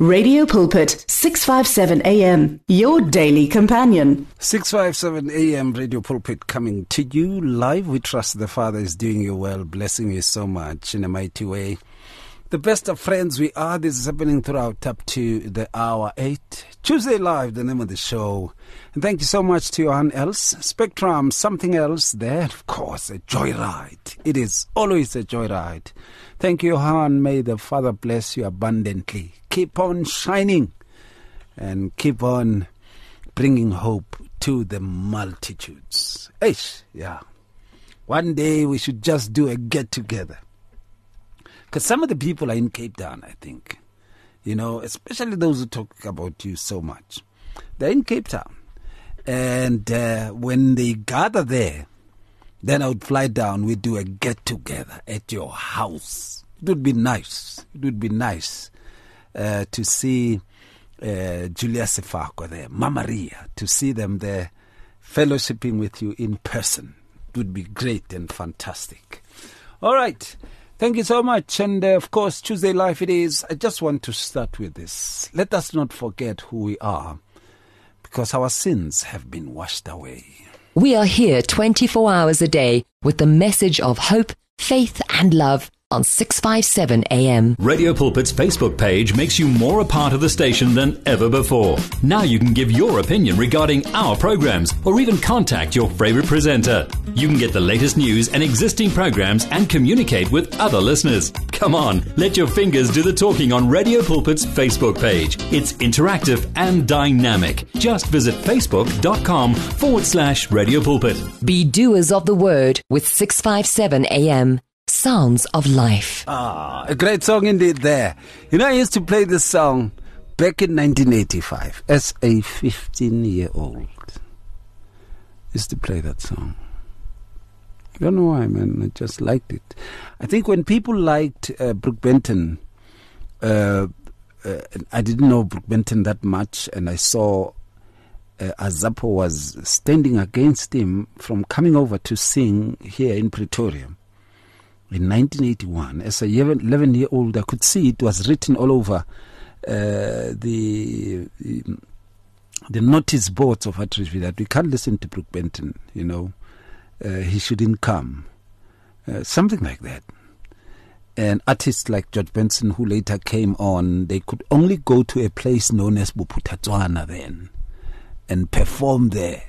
Radio Pulpit, 657 AM, your daily companion. 657 AM, Radio Pulpit coming to you live. We trust the Father is doing you well, blessing you so much in a mighty way. The best of friends we are. This is happening throughout up to the hour 8. Tuesday Live, the name of the show. And thank you so much to Johan Else. Spectrum, something else there. Of course, a joyride. It is always a joyride. Thank you, Johan. May the Father bless you abundantly. Keep on shining and keep on bringing hope to the multitudes. Yeah. One day we should just do a get-together. Because some of the people are in Cape Town, I think. You know, especially those who talk about you so much. They're in Cape Town. And when they gather there, then I would fly down. We'd do a get-together at your house. It would be nice. It would be nice to see Julia Sefako there, Mama Ria, to see them there fellowshipping with you in person. It would be great and fantastic. All right. Thank you so much. And of course, Tuesday Life it is. I just want to start with this. Let us not forget who we are, because our sins have been washed away. We are here 24 hours a day with the message of hope, faith and love on 657 AM. Radio Pulpit's Facebook page makes you more a part of the station than ever before. Now you can give your opinion regarding our programs or even contact your favorite presenter. You can get the latest news and existing programs and communicate with other listeners. Come on, let your fingers do the talking on Radio Pulpit's Facebook page. It's interactive and dynamic. Just visit facebook.com/Radio Pulpit. Be doers of the word with 657 AM. Sounds of Life. A great song indeed there. You know, I used to play this song back in 1985 as a 15-year-old. Used to play that song. I don't know why, man. I just liked it. I think when people liked Brooke Benton, I didn't know Brooke Benton that much, and I saw Azapo was standing against him from coming over to sing here in Pretoria. In 1981, as a 11-year-old, I could see it was written all over the notice boards of Atteridgeville that we can't listen to Brooke Benton, you know. He shouldn't come. Something like that. And artists like George Benson, who later came on, they could only go to a place known as Boputatswana then and perform there.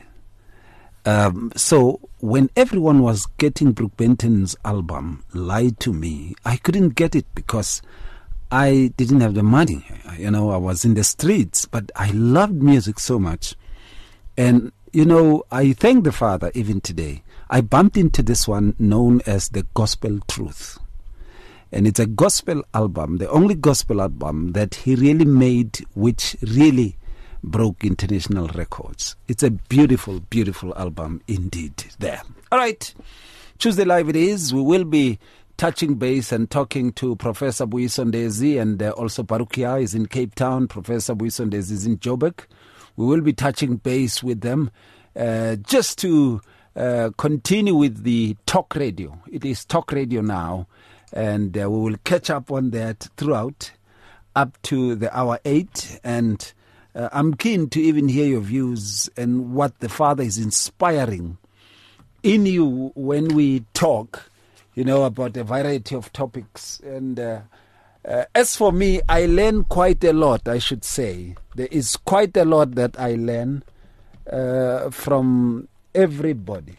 So when everyone was getting Brooke Benton's album, Lie to Me, I couldn't get it because I didn't have the money. You know, I was in the streets, but I loved music so much. And, you know, I thank the Father even today. I bumped into this one known as The Gospel Truth. And it's a gospel album, the only gospel album that he really made, which really broke international records. It's a beautiful, beautiful album indeed there. All right. Tuesday Live it is. We will be touching base and talking to Professor Buyiso Ndezi, and also Barukia is in Cape Town. Professor Buyiso Ndezi is in Joburg. We will be touching base with them just to continue with the talk radio. It is talk radio now, and we will catch up on that throughout up to the hour 8, and I'm keen to even hear your views and what the Father is inspiring in you when we talk, you know, about a variety of topics. And as for me, I learn quite a lot, I should say. There is quite a lot that I learn from everybody.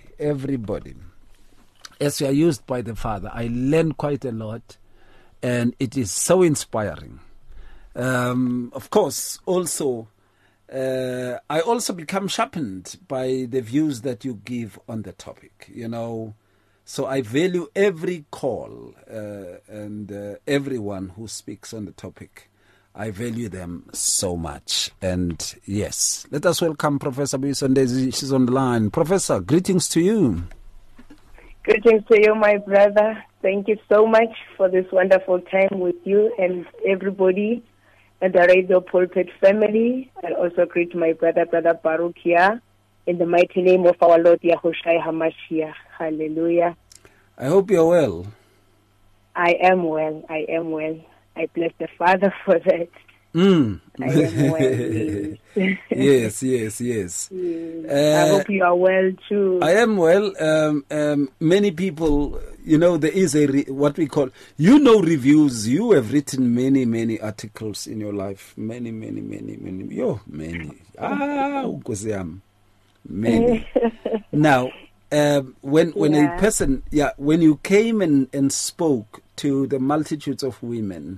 As you are used by the Father, I learn quite a lot, and it is so inspiring. Of course, also, I also become sharpened by the views that you give on the topic, you know. So I value every call and everyone who speaks on the topic. I value them so much. And yes, let us welcome Professor Buyiso Ndezi. She's on the line. Professor, greetings to you. Greetings to you, my brother. Thank you so much for this wonderful time with you and everybody and the Radio Pulpit family. I also greet my brother Baruch here in the mighty name of our Lord Yahushua HaMashiach. Hallelujah. I hope you're well. I am well. I bless the Father for that. I am well. Yes, yes, yes. I hope you are well too. I am well. Many people, there is what we call, reviews. You have written many, many articles in your life. Many. Many. Nkosi yami. Many. Now, when a person, when you came and spoke to the multitudes of women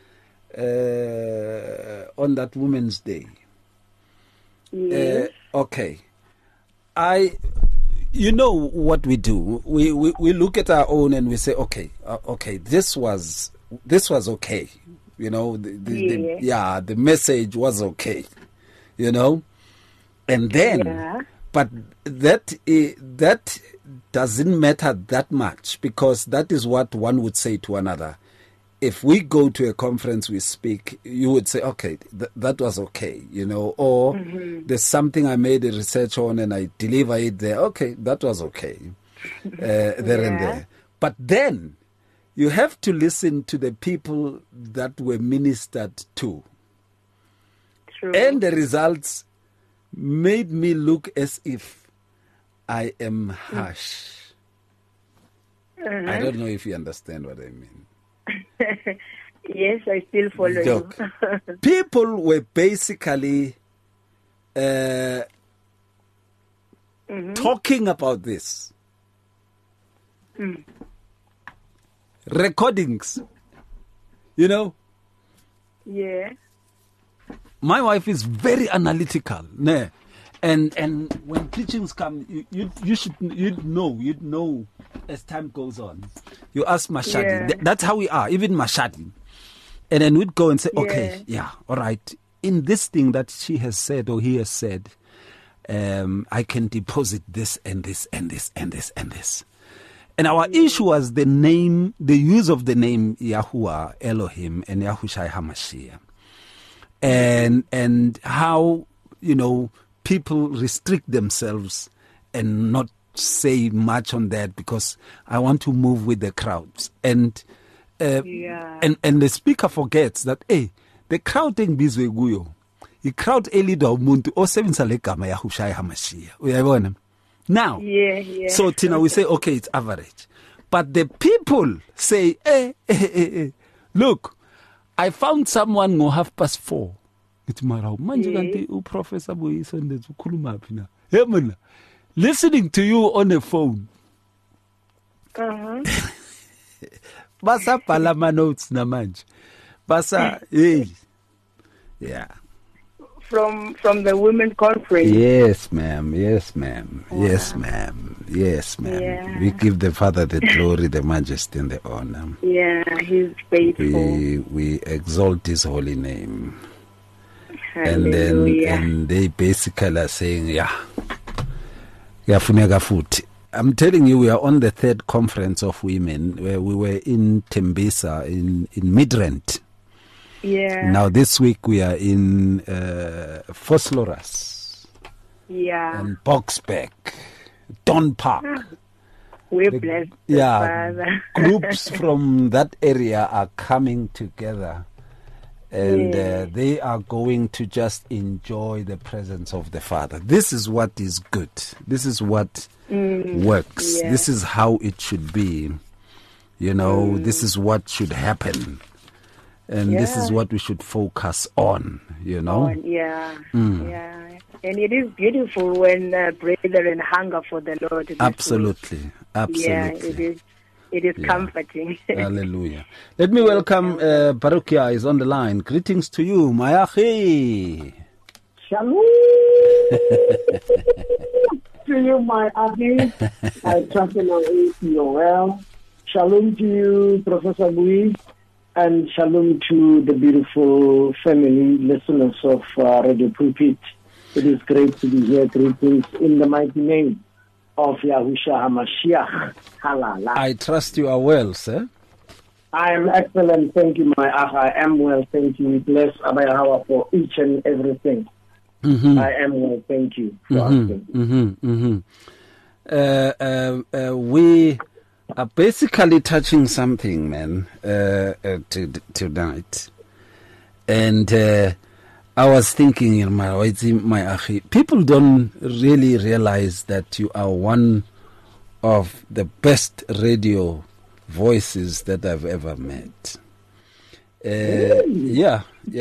on that Women's Day. Yes. Okay. What we do. We look at our own and we say, okay, this was okay. The message was okay. And then, but that doesn't matter that much, because that is what one would say to another. If we go to a conference, we speak, you would say, okay, that was okay, or there's something I made a research on and I deliver it there. Okay, that was okay, there and there. But then you have to listen to the people that were ministered to. True. And the results made me look as if I am harsh. I don't know if you understand what I mean. Yes, I still follow Look, you. people were basically talking about this. Recordings. Yeah. My wife is very analytical. Né? And when preachings come, you'd know as time goes on. You ask Mashadi. Yeah. That's how we are, even Mashadi. And then we'd go and say, okay, all right. In this thing that she has said or he has said, I can deposit this and this and this and this and this. And our issue was the use of the name Yahuwah, Elohim, and Yahushua HaMashiach. And how, people restrict themselves and not say much on that because I want to move with the crowds. And the speaker forgets that, the crowd ain't busy guyo. The crowd elida umuntu osebenzisa legama Yahushua HaMashiach. Uyayibona? Now, so Tina, we say, okay, it's average. But the people say, look, I found someone who 4:30. It's mara manje kanti uProfessor Buyiso ndethi ukhuluma phi na? Hey mina, listening to you on the phone. Basa bhala ama notes namanje. Basa yeah. From the women's conference. Yes, ma'am. Yeah. We give the Father the glory, the majesty, and the honor. Yeah, He's faithful. We exalt His holy name. Hallelujah. And they basically are saying, yafuneka futhi. I'm telling you, we are on the third conference of women where we were in Tembisa in Midrand. Yeah. Now this week we are in Vosloorus. Yeah. And Boksburg, Don Park. We're blessed. Father. Groups from that area are coming together. And they are going to just enjoy the presence of the Father. This is what is good. This is what works. Yeah. This is how it should be. This is what should happen. And this is what we should focus on, Yeah. And it is beautiful when brethren hunger for the Lord. Absolutely. Yeah, it is comforting. Hallelujah. Let me welcome Barukia is on the line. Greetings to you, Mayachi. Shalom to you, my Ahi. I trust you're well. Shalom to you, Professor Bui, and shalom to the beautiful family listeners of Radio Pulpit. It is great to be here. Greetings in the mighty name of Yahushua HaMashiach. Halala. I trust you are well, sir. I am excellent. Thank you, my Ach. I am well. Thank you. Bless Abba Yahweh for each and everything. I am well. Thank you for asking. We are basically touching something, man, tonight. And I was thinking, people don't really realize that you are one of the best radio voices that I've ever met. Yeah.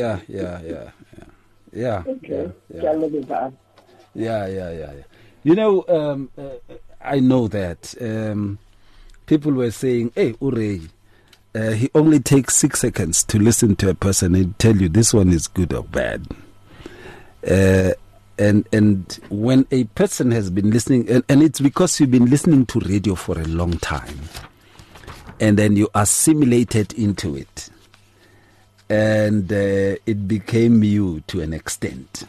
You know, I know that people were saying, "Hey, Urey, he only takes 6 seconds to listen to a person and tell you this one is good or bad." And when a person has been listening, and it's because you've been listening to radio for a long time, and then you assimilated into it, and it became you to an extent.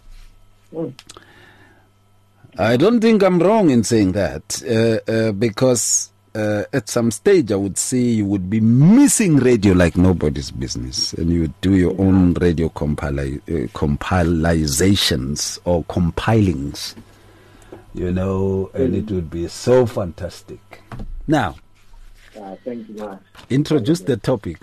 I don't think I'm wrong in saying that, because at some stage I would say you would be missing radio like nobody's business, and you would do your own radio compilizations or compilings, you know, and it would be so fantastic. Now, thank you much. Introduce the topic.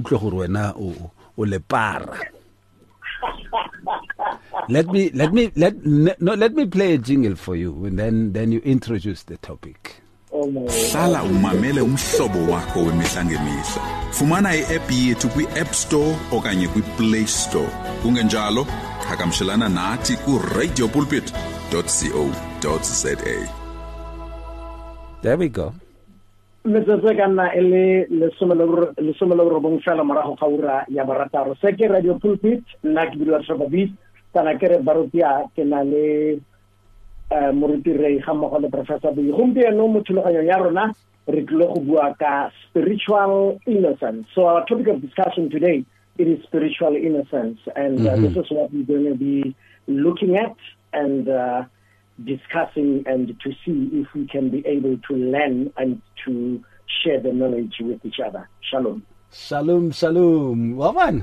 Let me play a jingle for you, and then you introduce the topic. Hlala umamele umhlobo wakho wemihla ngemihla. Fumana i-app yethu kwi-App Store okanye kwi-Play Store. Kungenjalo, hakamshelana nathi ku-radiopulpit.co.za. There we go. Metsotso ka nna e le lesome le borobong fela morago ga ura ya barataro. Se ke Radio Pulpit, nna ke Billy Shababit, kana ke re barutia ke na le moruti re ga mmogo le Professor Bui. Gompieno mo thulaganyong ya rona re tlile go bua ka spiritual innocence. So our topic of discussion today, it is spiritual innocence, and this is what we're going to be looking at and discussing, and to see if we can be able to learn and to share the knowledge with each other. Shalom. Shalom. Waman.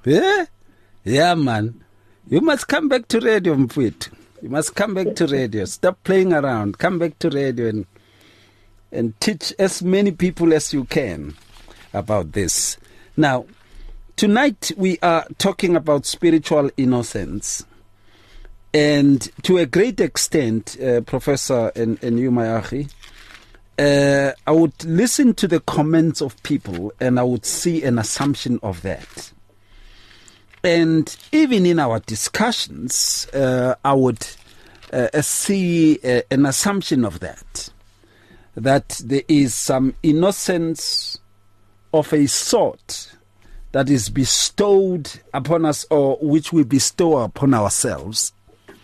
Yeah, man. You must come back to radio, Mfwit. You must come back to radio. Stop playing around. Come back to radio and teach as many people as you can about this. Now, tonight we are talking about spiritual innocence. And to a great extent, Professor and you, Mayachi, I would listen to the comments of people and I would see an assumption of that. And even in our discussions, I would see an assumption of that there is some innocence of a sort that is bestowed upon us, or which we bestow upon ourselves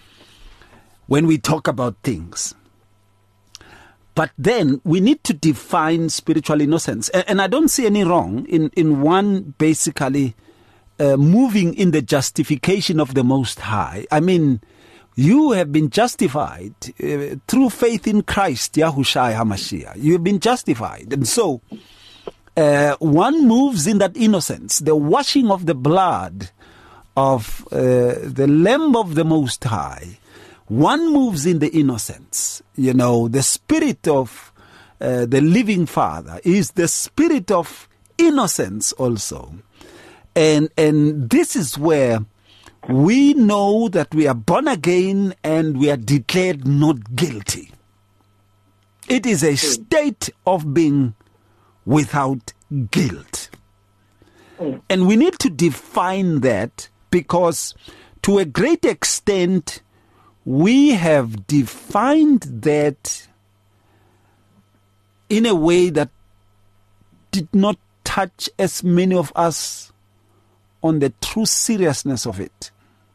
when we talk about things. But then we need to define spiritual innocence. And I don't see any wrong in one basically moving in the justification of the Most High. I mean, you have been justified through faith in Christ, Yahushua HaMashiach. You have been justified. And so one moves in that innocence, the washing of the blood of the Lamb of the Most High. One moves in the innocence. You know, the spirit of the living Father is the spirit of innocence also. And this is where we know that we are born again and we are declared not guilty. It is a state of being without guilt. And we need to define that, because to a great extent we have defined that in a way that did not touch as many of us on the true seriousness of it.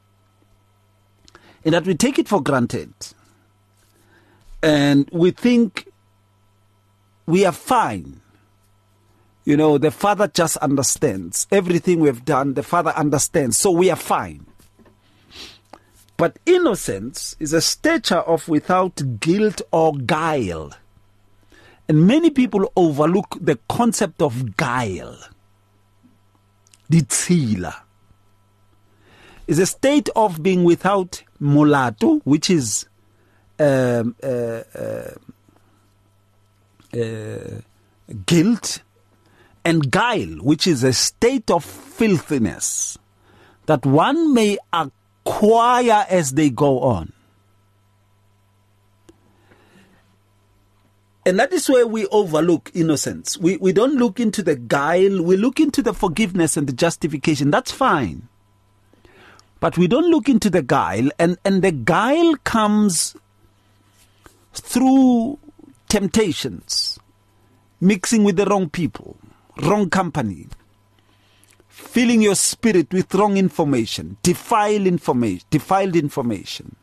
And that we take it for granted. And we think we are fine. You know, the Father just understands. Everything we've done, the Father understands. So we are fine. But innocence is a stature of without guilt or guile. And many people overlook the concept of guile. Ditsila is a state of being without mulato, which is guilt, and guile, which is a state of filthiness. that one may acquire as they go on. And that is where we overlook innocence. We don't look into the guile. We look into the forgiveness and the justification. That's fine. But we don't look into the guile. And the guile comes through temptations, mixing with the wrong people, wrong company, filling your spirit with wrong information, defiled information,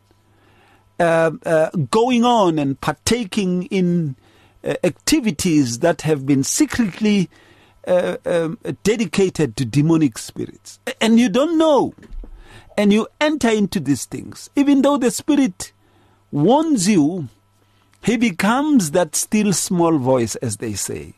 going on and partaking in activities that have been secretly dedicated to demonic spirits. And you don't know. And you enter into these things. Even though the Spirit warns you, he becomes that still small voice, as they say.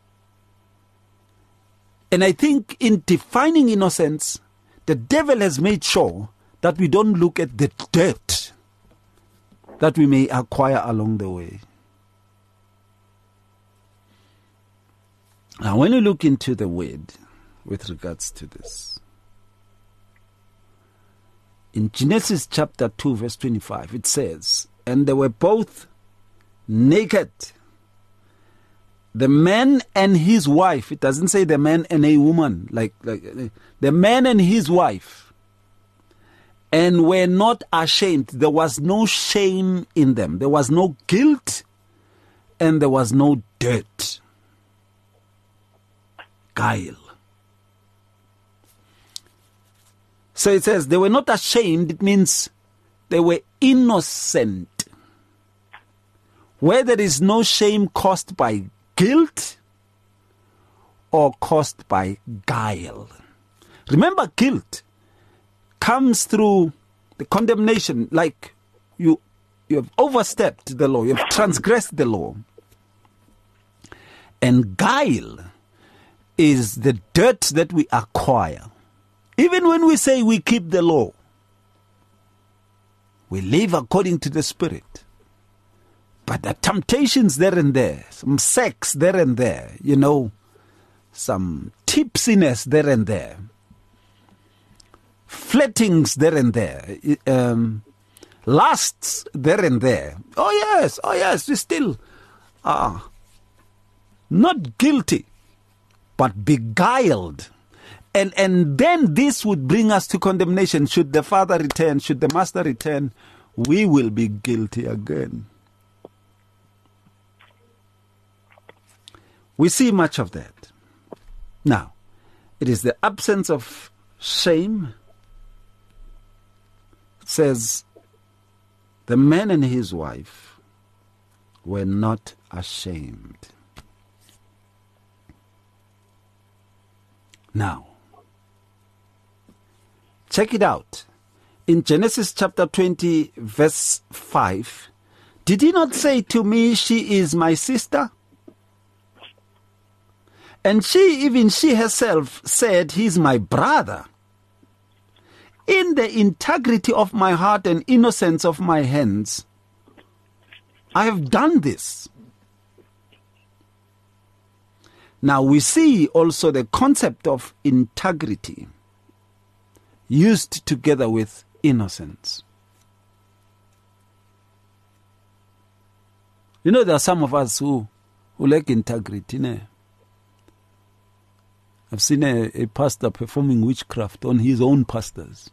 And I think in defining innocence, the devil has made sure that we don't look at the dirt that we may acquire along the way. Now, when you look into the word with regards to this, in Genesis chapter 2, verse 25, it says, "And they were both naked, the man and his wife." It doesn't say the man and a woman, like the man and his wife, "and were not ashamed." There was no shame in them. There was no guilt, and there was no dirt. Guile. So it says they were not ashamed. It means they were innocent. Where there is no shame caused by guilt or caused by guile. Remember, guilt comes through the condemnation, like you have overstepped the law, you have transgressed the law. And guile is the dirt that we acquire. Even when we say we keep the law, we live according to the Spirit. But the temptations there and there, some sex there and there, some tipsiness there and there, flirtings there and there, lusts there and there. Oh yes, we still are not guilty, but beguiled. And then this would bring us to condemnation. Should the father return, should the master return, we will be guilty again. We see much of that. Now, it is the absence of shame. It says, the man and his wife were not ashamed. Now, check it out. In Genesis chapter 20, verse 5, did he not say to me, she is my sister? And even she herself said, he is my brother. In the integrity of my heart and innocence of my hands, I have done this. Now we see also the concept of integrity used together with innocence. There are some of us who lack integrity. I've seen a pastor performing witchcraft on his own pastors.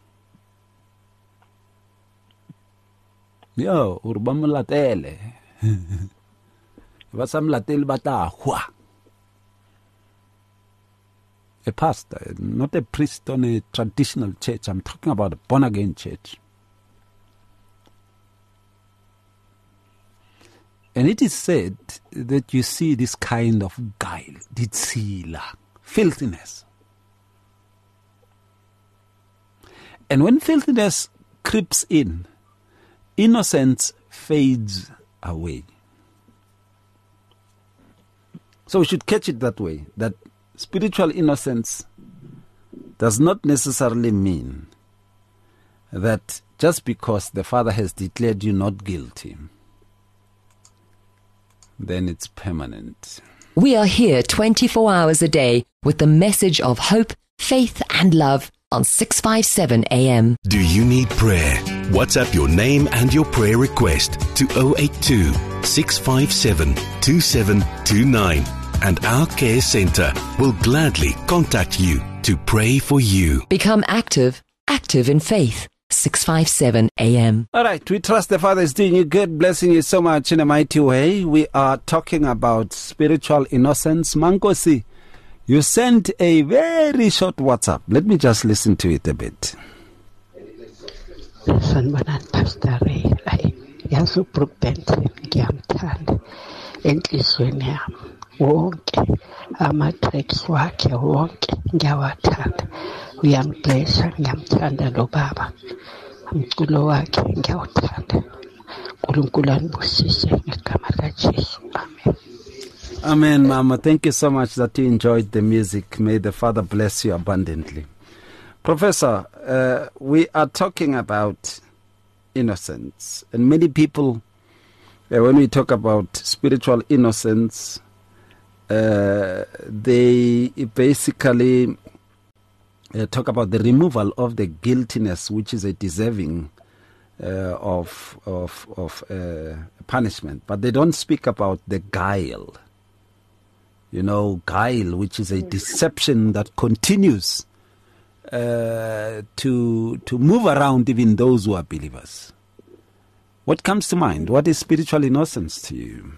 Urbamulatele. Vasamlatele batahua. A pastor, not a priest on a traditional church. I'm talking about a born-again church. And it is said that you see this kind of guile, ditsila, filthiness. And when filthiness creeps in, innocence fades away. So we should catch it that way, that spiritual innocence does not necessarily mean that just because the Father has declared you not guilty, then it's permanent. We are here 24 hours a day with the message of hope, faith and love on 657 AM. Do you need prayer? WhatsApp your name and your prayer request to 082 657 2729 and our care centre will gladly contact you to pray for you. Become active in faith. 657 AM. All right, we trust the Father is doing you good, blessing you so much in a mighty way. We are talking about spiritual innocence. Mankosi, you sent a very short WhatsApp. Let me just listen to it a bit. Sanibonani Pastor Ray. Yazi uBrookbenton ngiyamthanda enhlizweni yami wonke ama-tracks wakhe wonke ngiyawathanda, uyamblessa, ngiyamthanda lo baba, umculo wakhe ngiyawuthanda. uNkulunkulu anibusise ngegama likaJesu, amen. Amen, Mama. Thank you so much that you enjoyed the music. May the Father bless you abundantly. Professor, we are talking about innocence. And many people, when we talk about spiritual innocence, they basically talk about the removal of the guiltiness, which is a deserving of punishment. But they don't speak about the guile. You know, guile, which is a deception that continues to move around even those who are believers. What comes to mind? What is spiritual innocence to you?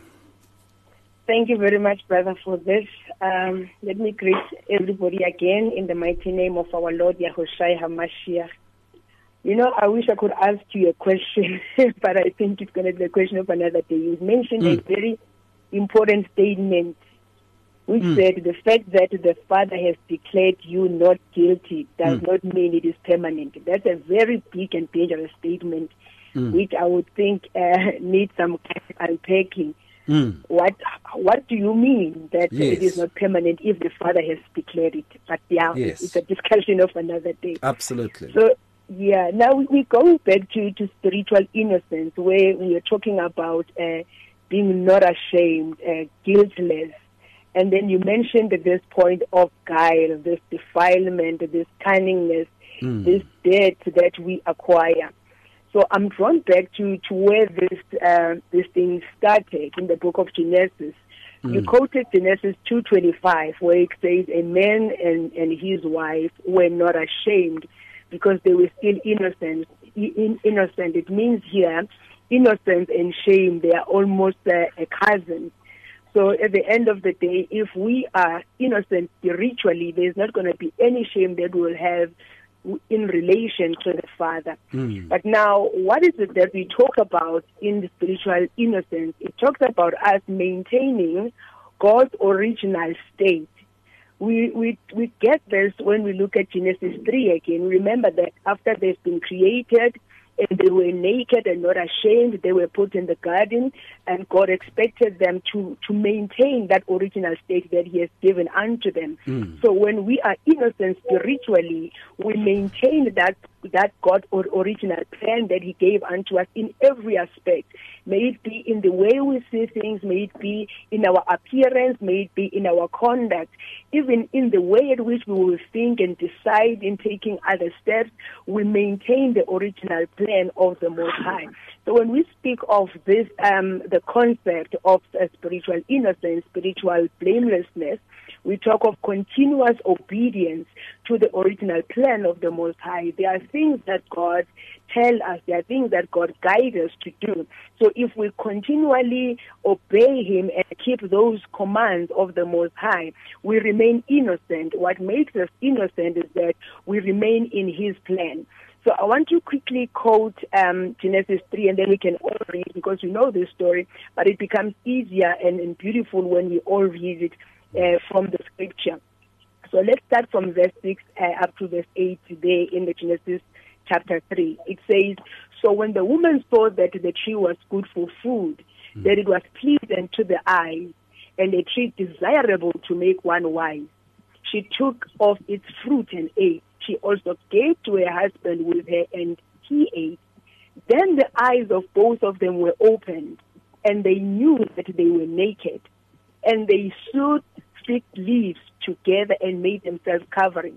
Thank you very much, brother, for this. Let me greet everybody again in the mighty name of our Lord Yahushua HaMashiach. You know, I wish I could ask you a question, but I think it's going to be a question of another day. You mentioned a very important statement, which said the fact that the Father has declared you not guilty does not mean it is permanent. That's a very big and dangerous statement, which I would think needs some kind of unpacking. What do you mean that it is not permanent if the Father has declared it? But it's a discussion of another day. Absolutely. So, now we go back to spiritual innocence, where we are talking about being not ashamed, guiltless. And then you mentioned this point of guile, this defilement, this cunningness, this debt that we acquire. So I'm drawn back to where this thing started in the book of Genesis. You quoted Genesis 2:25, where it says, a man and his wife were not ashamed because they were still innocent. Innocent. It means here, innocence and shame, they are almost a cousin. So at the end of the day, if we are innocent spiritually, there's not going to be any shame that we'll have in relation to the Father. But now, what is it that we talk about in the spiritual innocence? It talks about us maintaining God's original state. We get this when we look at Genesis 3 again. Remember that after they've been created, and they were naked and not ashamed, they were put in the garden, and God expected them to maintain that original state that He has given unto them. So when we are innocent spiritually, we maintain that God original plan that He gave unto us in every aspect. May it be in the way we see things, may it be in our appearance, may it be in our conduct, even in the way in which we will think and decide in taking other steps, we maintain the original plan of the Most High. So when we speak of this, the concept of spiritual innocence, spiritual blamelessness, we talk of continuous obedience to the original plan of the Most High. There are things that God tells us, there are things that God guides us to do. So if we continually obey Him and keep those commands of the Most High, we remain innocent. What makes us innocent is that we remain in His plan. So I want to quickly quote Genesis 3, and then we can all read, because we know this story, but it becomes easier and beautiful when we all read it from the scripture. So let's start from verse 6 up to verse 8 today in the Genesis chapter 3. It says, so when the woman saw that the tree was good for food, that it was pleasant to the eyes, and a tree desirable to make one wise, she took of its fruit and ate. She also gave to her husband with her, and he ate. Then the eyes of both of them were opened, and they knew that they were naked. And they sewed fig leaves together and made themselves covering.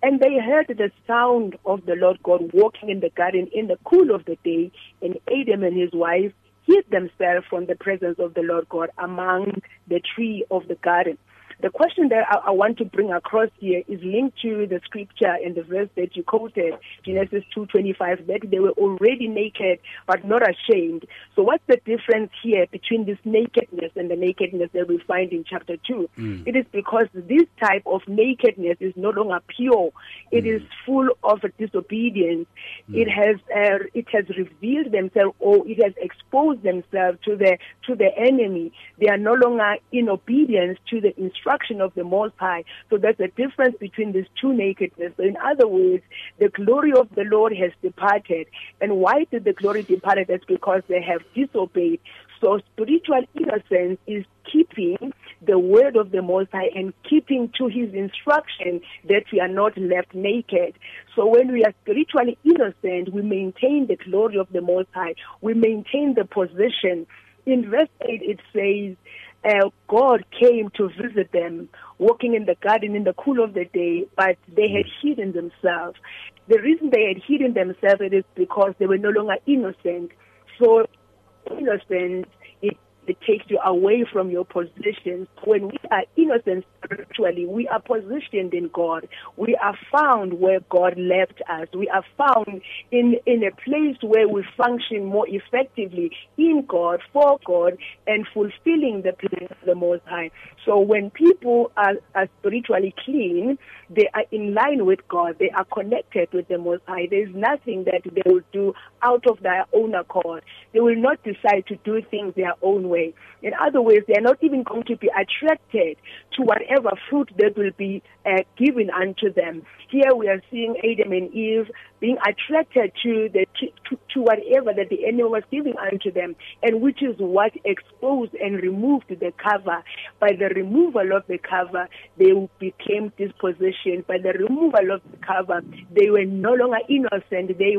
And they heard the sound of the Lord God walking in the garden in the cool of the day, and Adam and his wife hid themselves from the presence of the Lord God among the tree of the garden. The question that I want to bring across here is linked to the scripture in the verse that you quoted, Genesis 2:25, that they were already naked but not ashamed. So what's the difference here between this nakedness and the nakedness that we find in chapter 2? It is because this type of nakedness is no longer pure. It is full of disobedience. It has revealed themselves, or it has exposed themselves to the enemy. They are no longer in obedience to the instruction of the Most High. So there's a difference between these two nakedness. So in other words, the glory of the Lord has departed. And why did the glory depart? That's because they have disobeyed. So spiritual innocence is keeping the word of the Most High and keeping to his instruction that we are not left naked. So when we are spiritually innocent, we maintain the glory of the Most High. We maintain the position. In verse 8 it says, God came to visit them, walking in the garden in the cool of the day, but they had hidden themselves. The reason they had hidden themselves is because they were no longer innocent. So innocence, it takes you away from your position. When we are innocent spiritually, we are positioned in God. We are found where God left us. We are found in a place where we function more effectively in God, for God, and fulfilling the plan of the Most High. So when people are spiritually clean, they are in line with God. They are connected with the Most High. There is nothing that they will do out of their own accord. They will not decide to do things their own way. In other words, they are not even going to be attracted to whatever fruit that will be given unto them. Here we are seeing Adam and Eve being attracted to whatever that the enemy was giving unto them, and which is what exposed and removed the cover. By the removal of the cover, they became dispositioned. By the removal of the cover, they were no longer innocent. They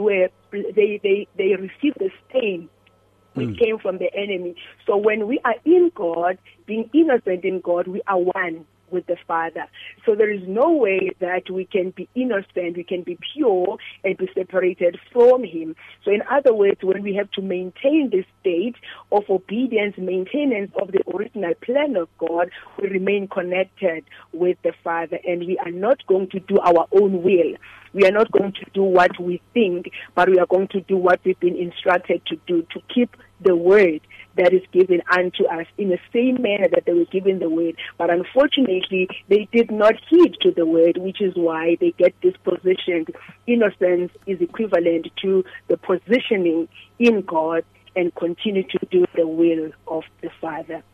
received the stain which came from the enemy. So when we are in God, being innocent in God, we are one with the Father. So there is no way that we can be innocent, we can be pure and be separated from him. So in other words, when we have to maintain this state of obedience, maintenance of the original plan of God, we remain connected with the Father, and we are not going to do our own will. We are not going to do what we think, but we are going to do what we've been instructed to do, to keep the word that is given unto us in the same manner that they were given the word. But unfortunately, they did not heed to the word, which is why they get dispositioned. Innocence is equivalent to the positioning in God and continue to do the will of the Father.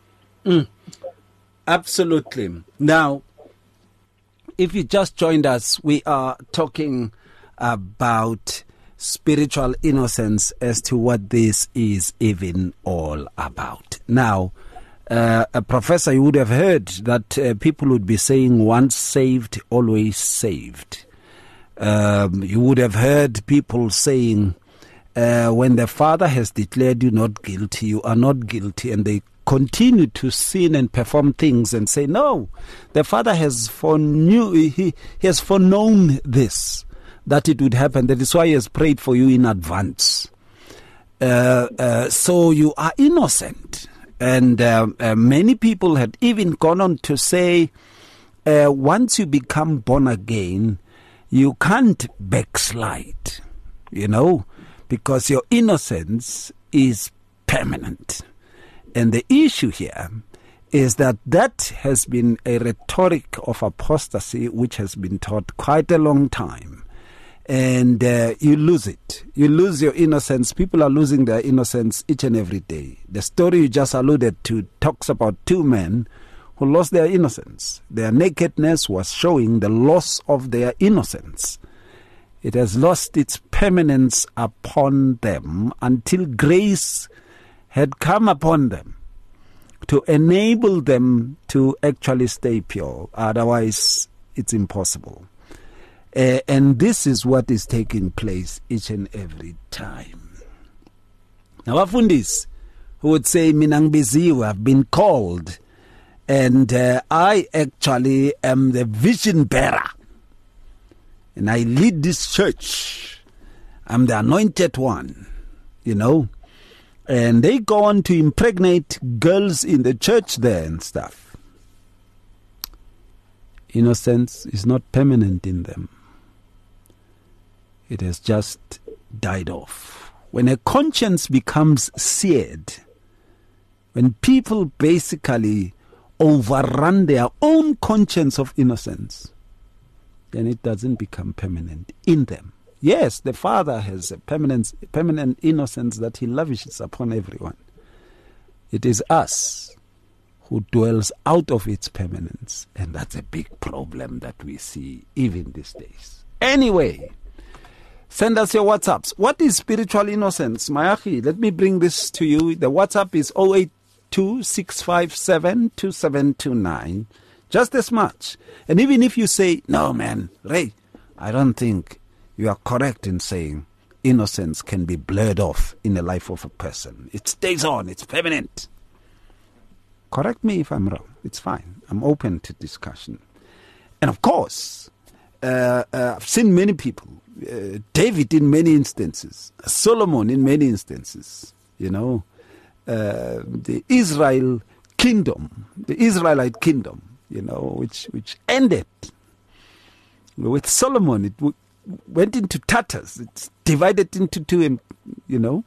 Absolutely. Now, if you just joined us, we are talking about spiritual innocence as to what this is even all about. Now, Professor, you would have heard that people would be saying once saved, always saved. You would have heard people saying when the Father has declared you not guilty, you are not guilty, and they continue to sin and perform things and say, no, the Father has he has foreknown this, that it would happen. That is why he has prayed for you in advance. So you are innocent. And many people had even gone on to say, once you become born again, you can't backslide, because your innocence is permanent. And the issue here is that has been a rhetoric of apostasy which has been taught quite a long time. And you lose it. You lose your innocence. People are losing their innocence each and every day. The story you just alluded to talks about two men who lost their innocence. Their nakedness was showing the loss of their innocence. It has lost its permanence upon them until grace had come upon them to enable them to actually stay pure. Otherwise, it's impossible. And this is what is taking place each and every time. Now, Afundis, who would say, Minang biziwe, I've been called, and I actually am the vision bearer. and I lead this church. I'm the anointed one, you know. And they go on to impregnate girls in the church there and stuff. Innocence is not permanent in them. It has just died off. When a conscience becomes seared, when people basically overrun their own conscience of innocence, then it doesn't become permanent in them. Yes, the Father has a permanent innocence that He lavishes upon everyone. It is us who dwells out of its permanence, and that's a big problem that we see even these days. Anyway, send us your WhatsApps. What is spiritual innocence? Mayachi, let me bring this to you. The WhatsApp is 082-657-2729. Just as much. And even if you say, no man, Ray, I don't think you are correct in saying innocence can be blurred off in the life of a person. It stays on. It's permanent. Correct me if I'm wrong. It's fine. I'm open to discussion. And of course, I've seen many people, David in many instances, Solomon in many instances, you know, the Israelite kingdom, you know, which ended with Solomon. It went into tatters. It's divided into two, you know.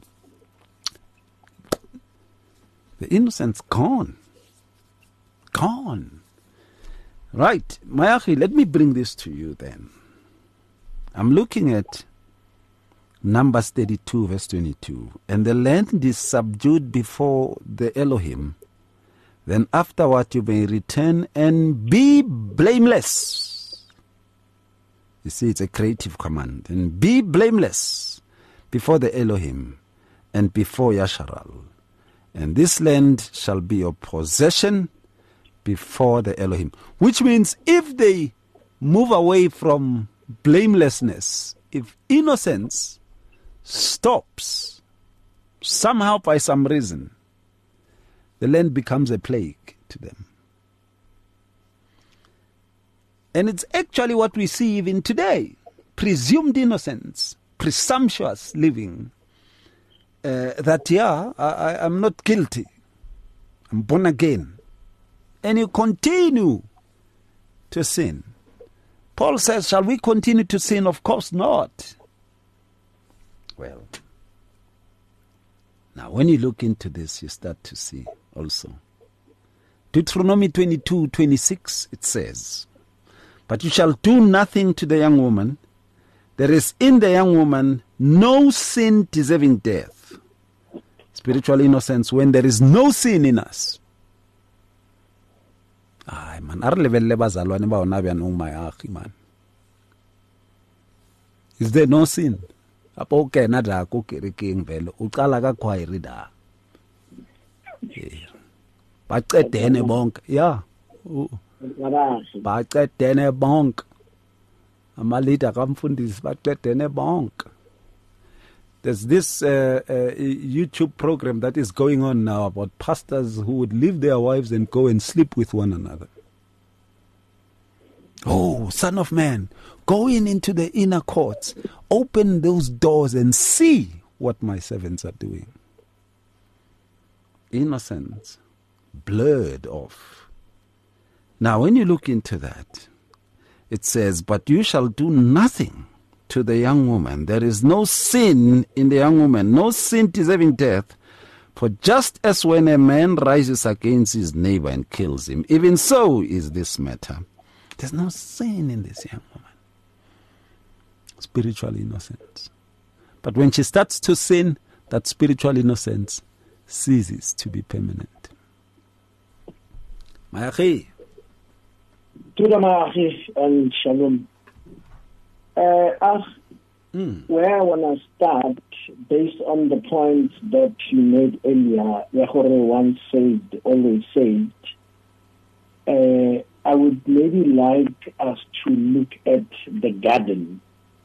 The innocence gone. Right. Mayachi, let me bring this to you then. I'm looking at Numbers 32 verse 22. And the land is subdued before the Elohim. Then afterward you may return and be blameless. You see, it's a creative command. And be blameless before the Elohim and before Yasharal. And this land shall be your possession before the Elohim. Which means if they move away from blamelessness, if innocence stops somehow by some reason, the land becomes a plague to them. And it's actually what we see even today. Presumed innocence, presumptuous living. I'm not guilty. I'm born again. And you continue to sin. Paul says, shall we continue to sin? Of course not. Well, now when you look into this, you start to see also. Deuteronomy 22:26, it says, but you shall do nothing to the young woman. There is in the young woman no sin deserving death. Spiritual innocence when there is no sin in us. Ay man, arlebelle bazalwane ba ona bya no mayachi man. Is there no sin? Apo kena da ko kerekeng vele uqala ka khwairi da. Baqedene bonke. Yeah. Baqedene bonke. Amalida kamfundisi baqedene bonke. There's this YouTube program that is going on now about pastors who would leave their wives and go and sleep with one another. Oh, Son of Man, go into the inner courts, open those doors and see what my servants are doing. Innocence blurred off. Now, when you look into that, it says, but you shall do nothing to the young woman. There is no sin in the young woman, no sin deserving death. For just as when a man rises against his neighbor and kills him, even so is this matter. There's no sin in this young woman. Spiritual innocence. But when she starts to sin, that spiritual innocence ceases to be permanent. Mayachi. To the Mayachi and Shalom. Where I want to start, based on the points that you made earlier, Yahweh once saved, always saved, I would maybe like us to look at the garden.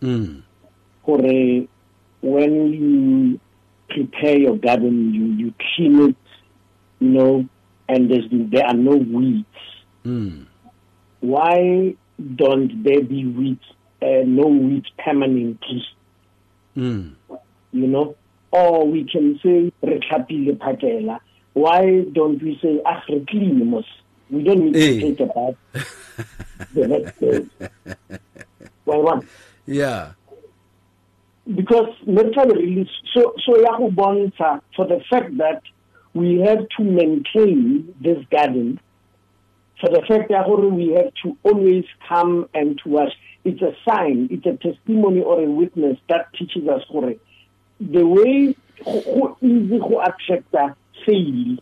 When you prepare your garden, you clean it, you know, and there are no weeds. Why don't there be weeds know it permanently. You know, or we can say retlapile phakela. Why don't we say clean? We don't need to take a bath the next day. Why one? Yeah. Because really, so Yahoo Bonta, for the fact that we have to maintain this garden, for the fact that we have to always come and to us, it's a sign, it's a testimony or a witness that teaches us the way who easy who accept that fail.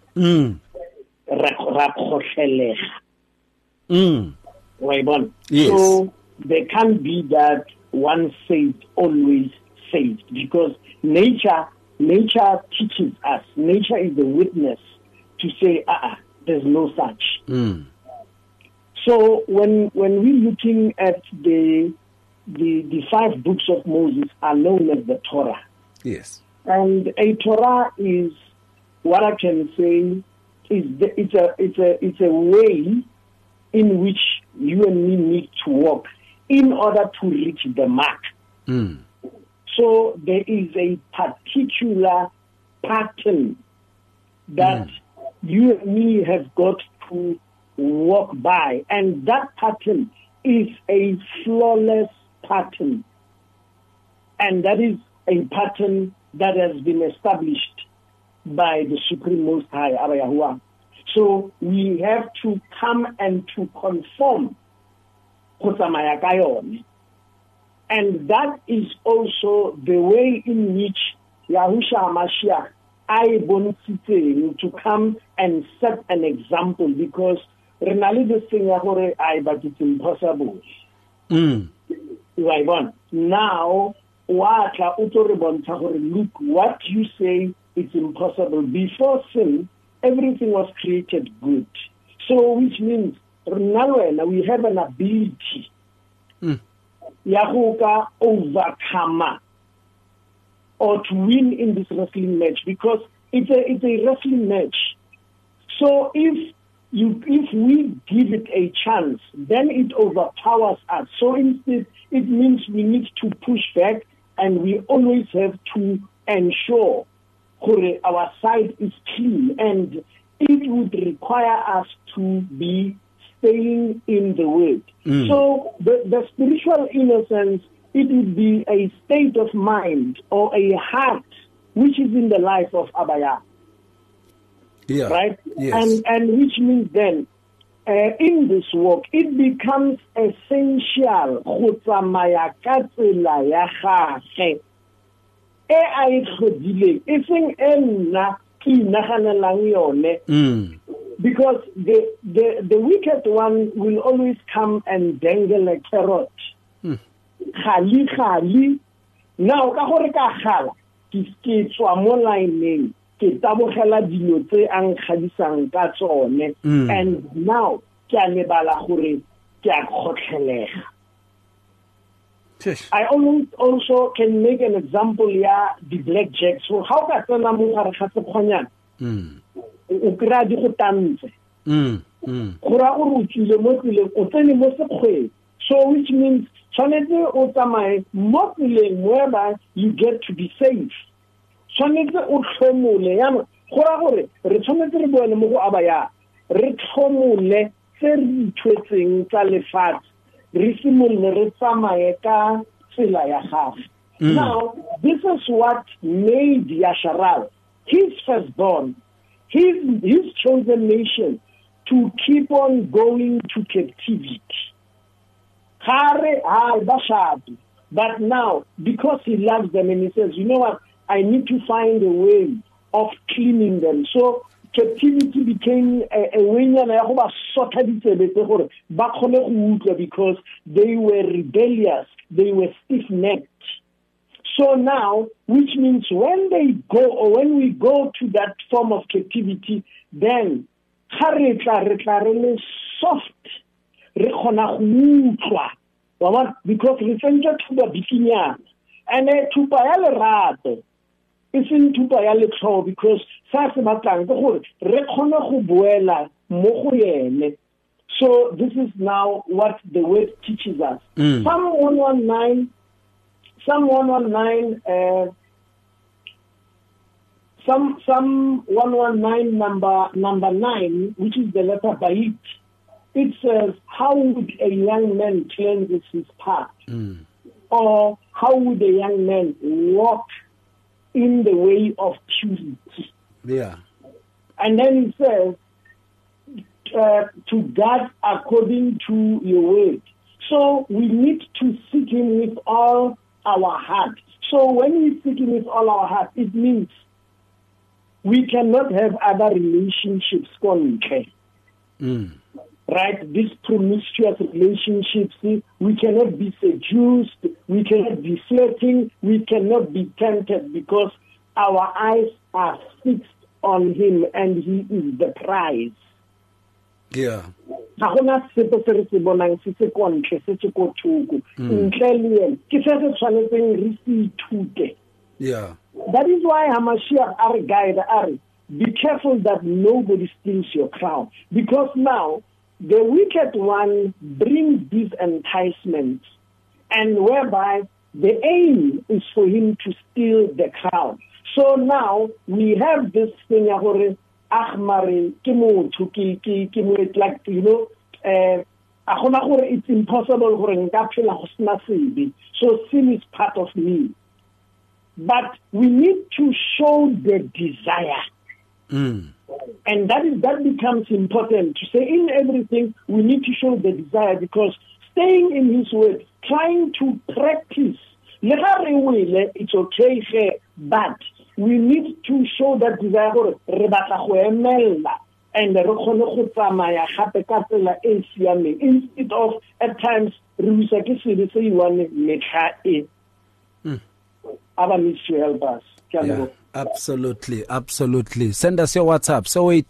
Yes. So there can't be that one saved always saved, because nature teaches us. Nature is the witness to say, there's no such. So when we're looking at the 5 books of Moses are known as the Torah. Yes. And a Torah is what I can say is it's a way in which you and me need to walk in order to reach the mark. So there is a particular pattern that you and me have got to walk by, and that pattern is a flawless pattern, and that is a pattern that has been established by the Supreme Most High, Abba Yahuwah. So we have to come and to conform, and that is also the way in which Yahusha HaMashiach to come and set an example, because this thing but it's impossible. Now, look, what you say it's impossible. Before sin, everything was created good. So, which means now we have an ability Yahuka overcomer or to win in this wrestling match, because it's a wrestling match. So if we give it a chance, then it overpowers us. So instead, it means we need to push back, and we always have to ensure our side is clean, and it would require us to be staying in the word. So the spiritual innocence, it would be a state of mind or a heart which is in the life of Abaya. Yeah. Right? Yes. And which means then, in this work, it becomes essential because the wicked one will always come and dangle a carrot. Khali. Now, ka gore ka khala, ke tswa mo line ke tabogela dilo tse ang khadisang ka tsone, and now ke a lebala gore ke a khotlelega. I also can make an example the blackjack. So how ka tsena mo gare ga sekgonyana o kry di go tantse gora o rutsile mo tseleng o tsene mo sekgweng. So which means tshwanetse o tsamaye mo tseleng whereby you get to be safe. Tshwanetse o tlhomole yana gora gore re tshwanetse re boele mo go Abaya re tlhomole tse re ithwetseng tsa lefatshe re simolole re tsamaye ka tsela ya gagwe. Now this is what made Yasharal, his firstborn, his chosen nation, to keep on going to captivity. But now, because he loves them and he says, you know what, I need to find a way of cleaning them. So captivity became a way because they were rebellious, they were stiff-necked. So now, which means when they go, or when we go to that form of captivity, then soft, because we send to the bikinya and to payal isn't to payal because So this is now what the word teaches us. Psalm 119, Psalm 119, number 9, which is the letter Bait. It says, how would a young man cleanse his path? Or how would a young man walk in the way of purity? Yeah. And then it says, to God according to your word. So we need to seek him with all our heart. So when we seek him with all our heart, it means we cannot have other relationships right? These promiscuous relationships, we cannot be seduced, we cannot be flirting, we cannot be tempted because our eyes are fixed on him and he is the prize. Yeah. Yeah. That is why Hamashiach our guide be careful that nobody steals your crown. Because now the wicked one brings these enticements, and whereby the aim is for him to steal the crown. So now we have this thing like, you know, it's impossible. So sin is part of me. But we need to show the desire. And that becomes important. To say in everything, we need to show the desire, because staying in his word, trying to practice, it's okay, but we need to show that desire and instead of at times Abba needs to help us. Yeah, absolutely. Send us your WhatsApp,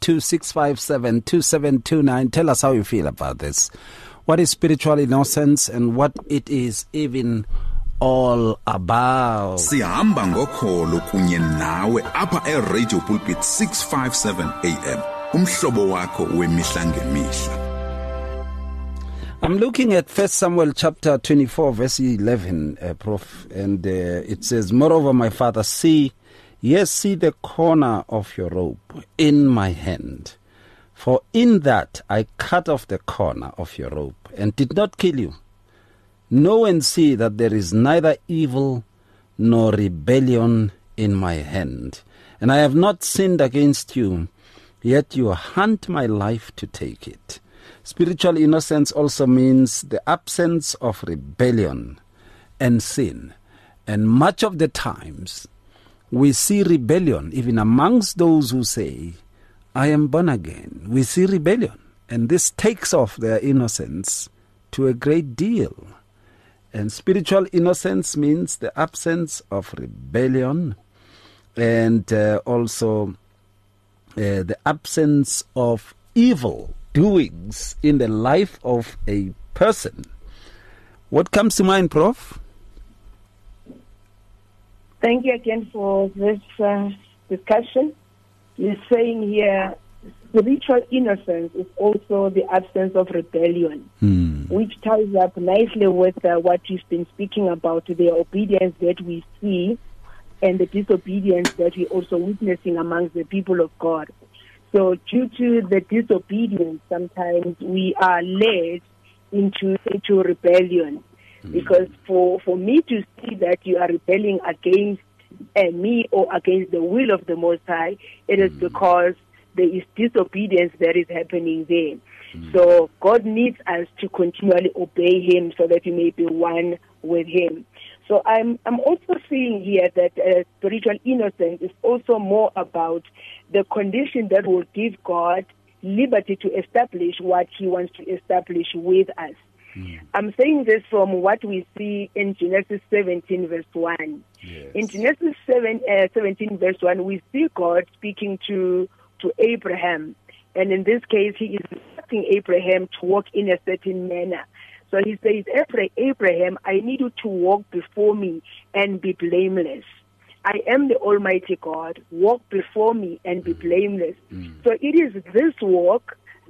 0826572729. Tell us how you feel about this. What is spiritual innocence and what it is even all about. Sihamba ngokholo kunye nawe apha eRadio Pulpit 657 AM. Umhlobo wakho wemihla ngemihla. I'm looking at 1 Samuel chapter 24 verse 11, Prof, and it says, moreover, my father, see the corner of your robe in my hand. For in that I cut off the corner of your robe and did not kill you. Know and see that there is neither evil nor rebellion in my hand. And I have not sinned against you, yet you hunt my life to take it. Spiritual innocence also means the absence of rebellion and sin. And much of the times, we see rebellion even amongst those who say, I am born again. We see rebellion. And this takes off their innocence to a great deal. And spiritual innocence means the absence of rebellion and also the absence of evil doings in the life of a person. What comes to mind, Prof? Thank you again for this discussion. You're saying here, spiritual innocence is also the absence of rebellion, which ties up nicely with what you've been speaking about, the obedience that we see and the disobedience that we're also witnessing amongst the people of God. So due to the disobedience, sometimes we are led into rebellion. Because for me to see that you are rebelling against me or against the will of the Most High, it is because there is disobedience that is happening there. So God needs us to continually obey Him so that we may be one with Him. So I'm also seeing here that spiritual innocence is also more about the condition that will give God liberty to establish what He wants to establish with us. I'm saying this from what we see in Genesis 17 verse 1. Yes. In Genesis 17 verse 1, we see God speaking to Abraham. And in this case, He is asking Abraham to walk in a certain manner. So He says, Abraham, I need you to walk before me and be blameless. I am the Almighty God. Walk before me and be blameless. So it is this walk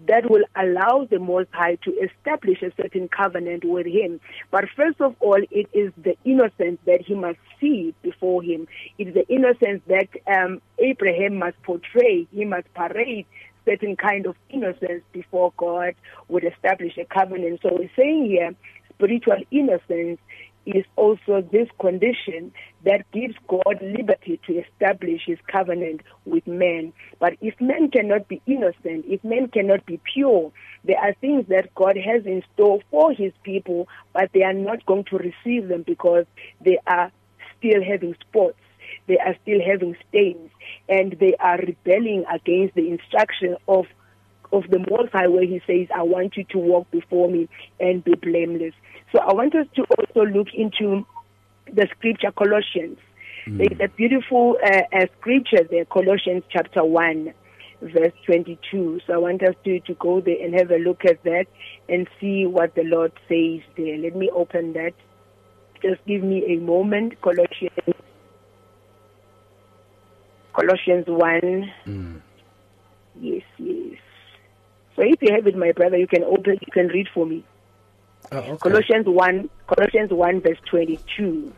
that will allow the Most High to establish a certain covenant with him. But first of all, it is the innocence that he must see before him. It is the innocence that Abraham must portray. He must parade certain kind of innocence before God would establish a covenant. So we're saying here, spiritual innocence is also this condition that gives God liberty to establish his covenant with men. But if men cannot be innocent, if men cannot be pure, there are things that God has in store for his people, but they are not going to receive them because they are still having spots, they are still having stains, and they are rebelling against the instruction of the Most High, where he says, I want you to walk before me and be blameless. So I want us to also look into the scripture Colossians. There's a beautiful scripture there, Colossians chapter 1, verse 22. So I want us to go there and have a look at that and see what the Lord says there. Let me open that. Just give me a moment. Colossians 1. Yes. So if you have it, my brother, you can open, you can read for me. Oh, okay. Colossians 1 verse 22.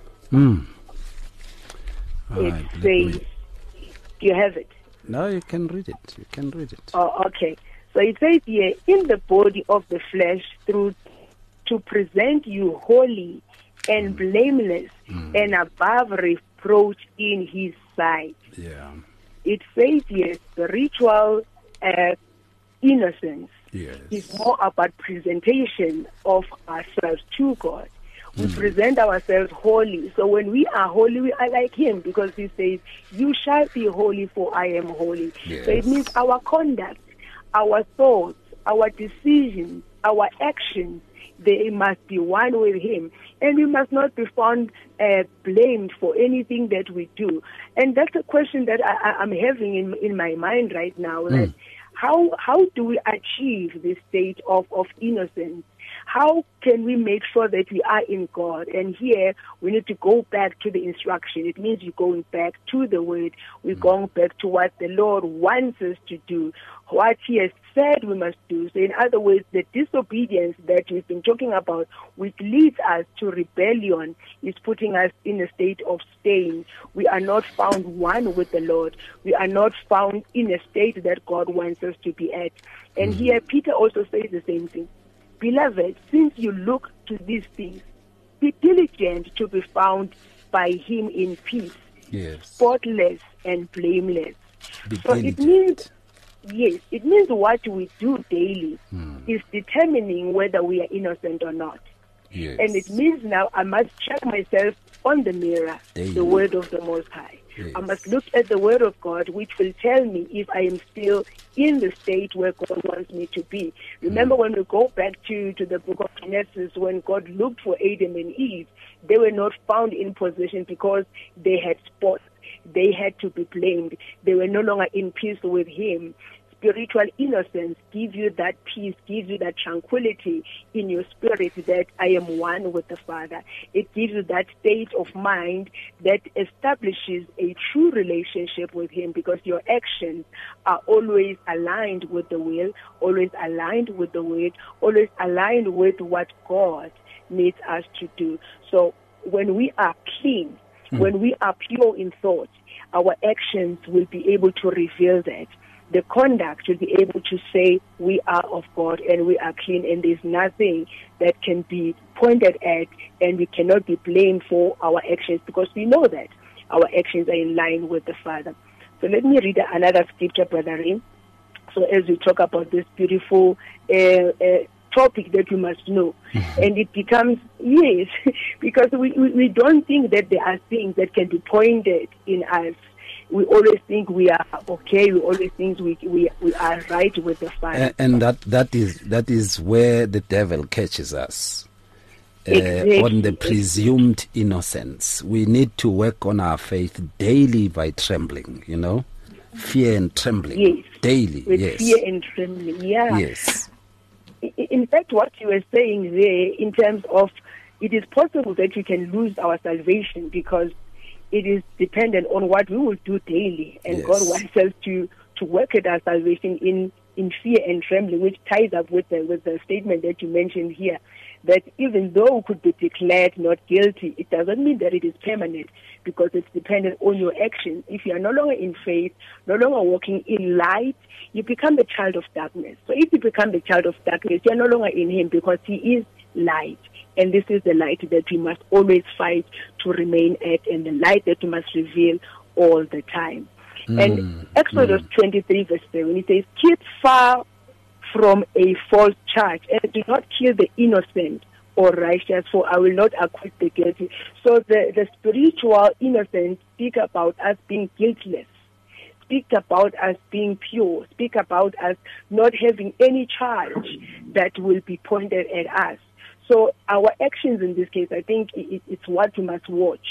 It says, do you have it? No, you can read it. Oh, okay. So it says here, in the body of the flesh, to present you holy and blameless and above reproach in his sight. Yeah. It says here, spiritual innocence is more about presentation of ourselves to God. We present ourselves holy. So when we are holy, we are like him, because he says, you shall be holy, for I am holy. Yes. So it means our conduct, our thoughts, our decisions, our actions, they must be one with him. And we must not be found blamed for anything that we do. And that's a question that I'm having in my mind right now. That how do we achieve this state of innocence? How can we make sure that we are in God? And here we need to go back to the instruction. It means we're going back to the word. We're going back to what the Lord wants us to do, what he has said we must do. So in other words, the disobedience that we've been talking about, which leads us to rebellion, is putting us in a state of stain. We are not found one with the Lord. We are not found in a state that God wants us to be at. And here Peter also says the same thing. Beloved, since you look to these things, be diligent to be found by him in peace, spotless and blameless. So it means, it means what we do daily is determining whether we are innocent or not. Yes. And it means now I must check myself on the mirror, the word of the Most High. Yes. I must look at the word of God, which will tell me if I am still in the state where God wants me to be. Remember when we go back to the book of Genesis, when God looked for Adam and Eve, they were not found in position because they had spots. They had to be blamed. They were no longer in peace with him. Spiritual innocence gives you that peace, gives you that tranquility in your spirit that I am one with the Father. It gives you that state of mind that establishes a true relationship with him, because your actions are always aligned with the will, always aligned with the word, always aligned with what God needs us to do. So when we are clean, when we are pure in thought, our actions will be able to reveal that. The conduct will be able to say we are of God and we are clean, and there's nothing that can be pointed at, and we cannot be blamed for our actions, because we know that our actions are in line with the Father. So let me read another scripture, Brother Ray. So as we talk about this beautiful topic that we must know, and it becomes, because we don't think that there are things that can be pointed in us. We always think we are okay. We always think we are right with the Father. And that is where the devil catches us. Exactly. On the presumed innocence. We need to work on our faith daily by trembling, fear and trembling. Daily, with fear and trembling, Yes. In fact, what you were saying there, in terms of, it is possible that we can lose our salvation because it is dependent on what we will do daily, and God wants us to work at our salvation in in fear and trembling, which ties up with the statement that you mentioned here, that even though we could be declared not guilty, it doesn't mean that it is permanent, because it's dependent on your actions. If you are no longer in faith, no longer walking in light, you become a child of darkness. So if you become the child of darkness, you are no longer in him, because he is light. And this is the light that we must always fight to remain at, and the light that we must reveal all the time. And Exodus 23 verse 7, it says, keep far from a false charge, and do not kill the innocent or righteous, for I will not acquit the guilty. So the spiritual innocence speak about us being guiltless, speak about us being pure, speak about us not having any charge that will be pointed at us. So our actions in this case, I think it's what we must watch.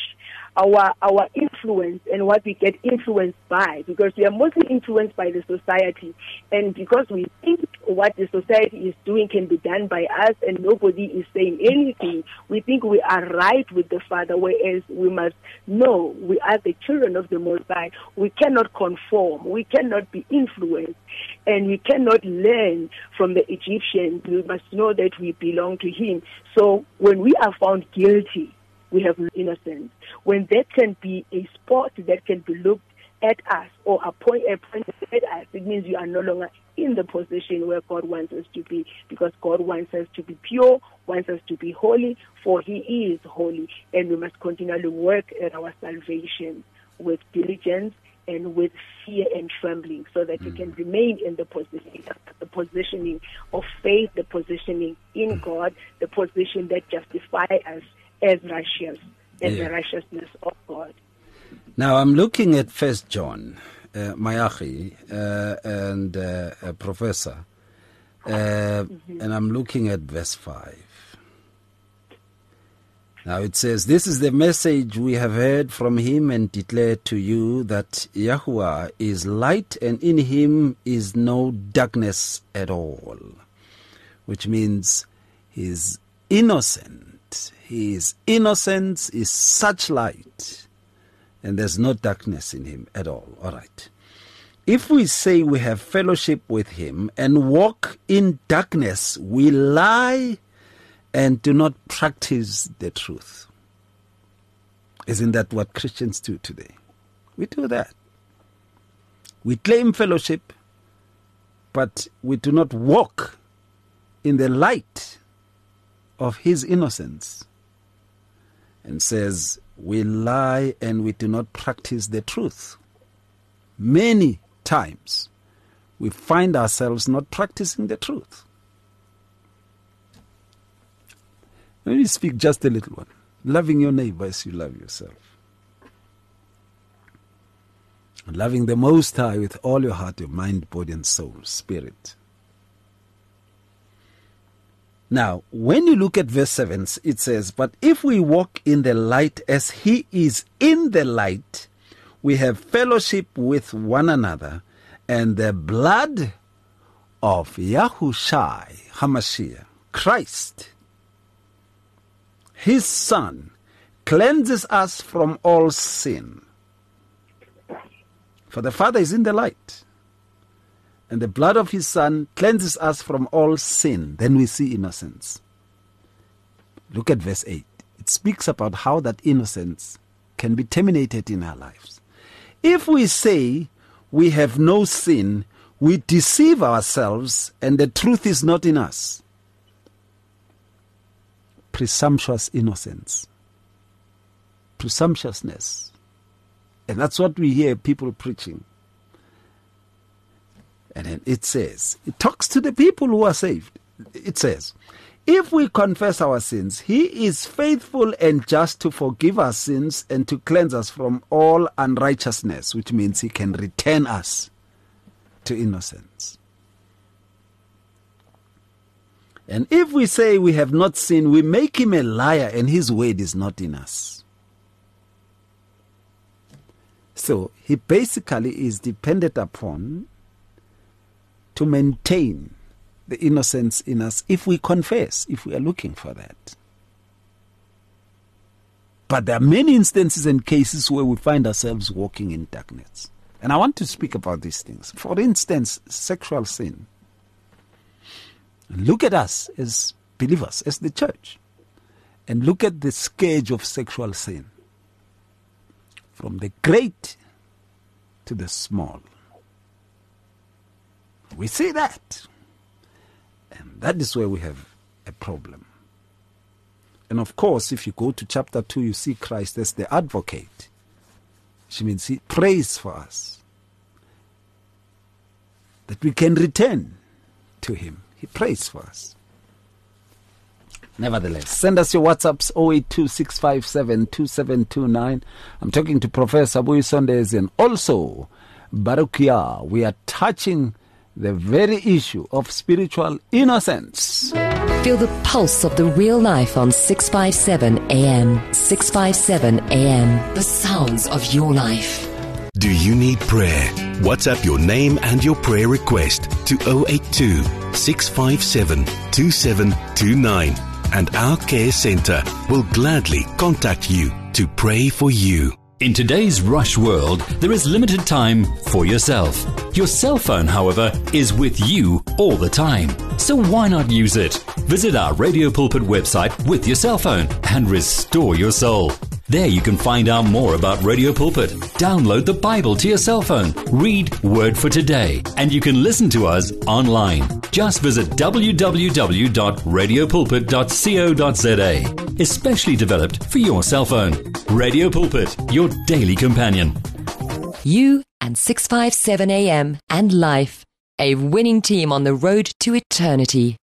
Our influence and what we get influenced by, because we are mostly influenced by the society, and because we think what the society is doing can be done by us and nobody is saying anything, we think we are right with the Father, whereas we must know we are the children of the Most High. We cannot conform, we cannot be influenced, and we cannot learn from the Egyptians. We must know that we belong to Him. So when we are found guilty, we have innocence. When that can be a spot that can be looked at us or pointed at us, it means you are no longer in the position where God wants us to be, because God wants us to be pure, wants us to be holy, for He is holy, and we must continually work at our salvation with diligence and with fear and trembling, so that we can remain in the positioning of faith, the positioning in God, the position that justifies us as righteous, as the righteousness of God. Now I'm looking at 1 John, Mayachi and Professor, and I'm looking at verse 5. Now it says, this is the message we have heard from Him and declared to you, that Yahuwah is light and in Him is no darkness at all, which means He's innocent. His innocence is such light, and there's no darkness in Him at all. All right. If we say we have fellowship with Him and walk in darkness, we lie and do not practice the truth. Isn't that what Christians do today? We do that. We claim fellowship, but we do not walk in the light of His innocence, and says we lie and we do not practice the truth. Many times we find ourselves not practicing the truth. Let me speak just a little one. Loving your neighbor as you love yourself. Loving the Most High with all your heart, your mind, body and soul, spirit. Now, when you look at verse 7, it says, but if we walk in the light as He is in the light, we have fellowship with one another, and the blood of Yahushai HaMashiach, Christ, His Son, cleanses us from all sin. For the Father is in the light, and the blood of His Son cleanses us from all sin. Then we see innocence. Look at verse 8. It speaks about how that innocence can be terminated in our lives. If we say we have no sin, we deceive ourselves and the truth is not in us. Presumptuous innocence. Presumptuousness. And that's what we hear people preaching. And then it says, it talks to the people who are saved. It says, if we confess our sins, He is faithful and just to forgive our sins and to cleanse us from all unrighteousness, which means He can return us to innocence. And if we say we have not sinned, we make Him a liar and His word is not in us. So He basically is dependent upon to maintain the innocence in us if we confess, if we are looking for that. But there are many instances and cases where we find ourselves walking in darkness. And I want to speak about these things. For instance, sexual sin. Look at us as believers, as the church, and look at the scourge of sexual sin, from the great to the small. We see that, and that is where we have a problem. And of course, if you go to chapter 2, you see Christ as the advocate, which means he prays for us, that we can return to him. He prays for us. Nevertheless, send us your WhatsApps 082-657-2729. I'm talking to Professor Bui Sondes and also Barukia. We are touching the very issue of spiritual innocence. Feel the pulse of the real life on 657 AM. 657 AM. The sounds of your life. Do you need prayer? WhatsApp your name and your prayer request to 082 657 2729 and our care centre will gladly contact you to pray for you. In today's rush world, there is limited time for yourself. Your cell phone, however, is with you all the time. So why not use it? Visit our Radio Pulpit website with your cell phone and restore your soul. There you can find out more about Radio Pulpit. Download the Bible to your cell phone. Read Word for Today. And you can listen to us online. Just visit www.radiopulpit.co.za. Especially developed for your cell phone. Radio Pulpit, your daily companion. You and 657 AM and life. A winning team on the road to eternity.